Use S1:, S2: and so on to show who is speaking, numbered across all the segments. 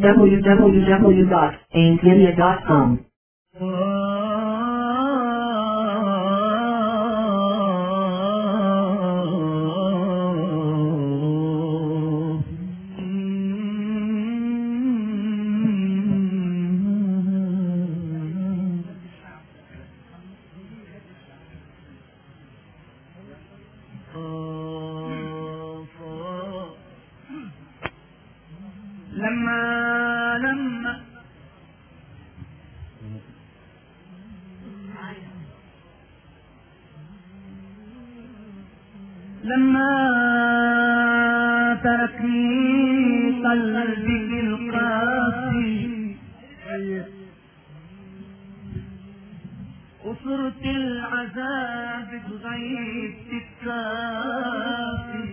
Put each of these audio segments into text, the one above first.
S1: www.ainslmedia.com.
S2: لما تركني قلبك القاسي وصرت العذاب بغيبتك كافي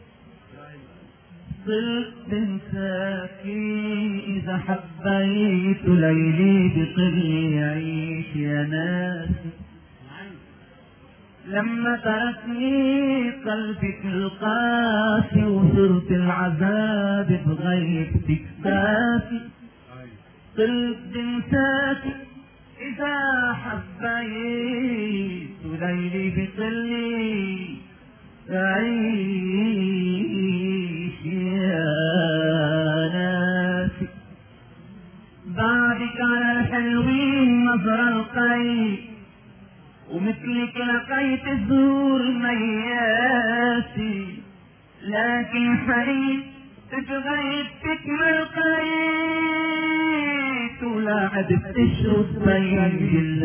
S2: صرت بنساكي إذا حبيت ليلي بقلي يعيش يا ناسي لما تركني قلبك القاسي وصرت العذاب بغيبتك كافي صرت بنساكي إذا حبيت ليلي بقلي عيش يا ناسي بعدك على الحلوين نظر القيد ومثلك لقيت الزهور مياسي لكن حريت بغيبتك ما لقيت ولا عدت تشرب بين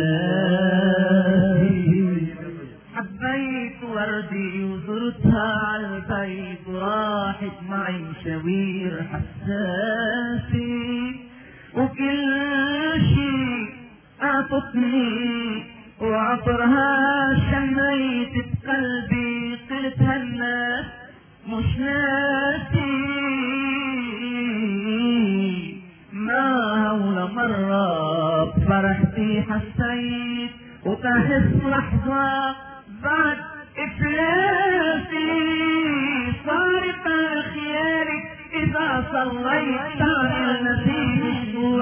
S2: الله حبيت وردي وزرتها على البيت وراحت معي مشاوير حساسي وكل شيء اعطتني وعطرها شميت بقلبي قلت هالناس مش ناسي ما ولا مرة بفرحتي حسيت وتحس لحظة بعد إفلاسي صارت على خيارك إذا صليت على نسيم الشوع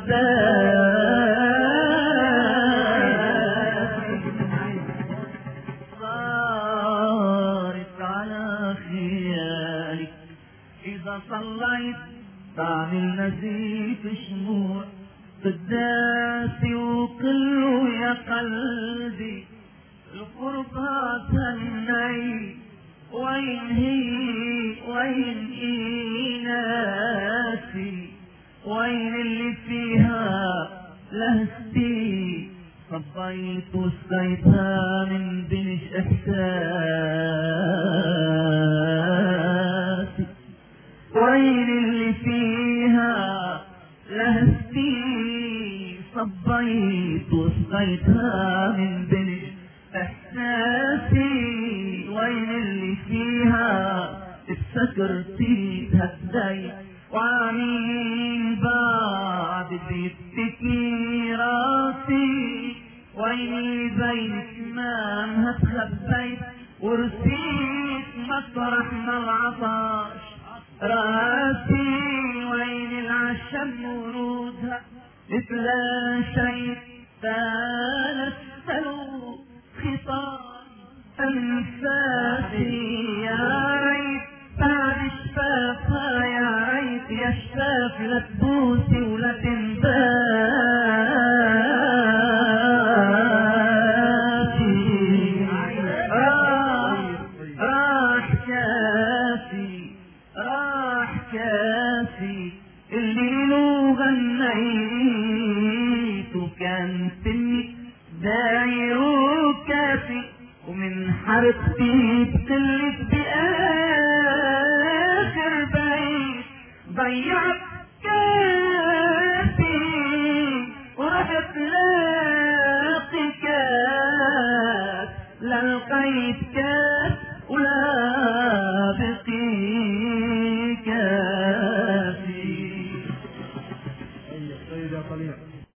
S2: صارت على خيارك إذا صليت بعمل نزيف شموع قداسي وكله يا قلبي القربة تني وين هي وين إيناسي وين اللي فيها لهستي صبيت وسقيتها من بنش إحساسي وين اللي فيها لهستي صبيت وسقيتها من بنش إحساسي وين اللي فيها بسكرتي تهدي وعمين بعد بيبتكي راسي وين بينك ما هتخبيت ورسيت مطرح ما العطش راسي وين العشم ورودها اتلاشيت تنسلوا خطاب انفاسي يا ريت بعد شفافها يا ريت يا شفاف لا تبوسي ولا تنباسي راح كافي راح كافي اللي له غنيت وكان سني داير وكافي ومن حرقتي بتلت بآخر بيت ضيعت كافي ورحت لاقي كاف للقيت كاف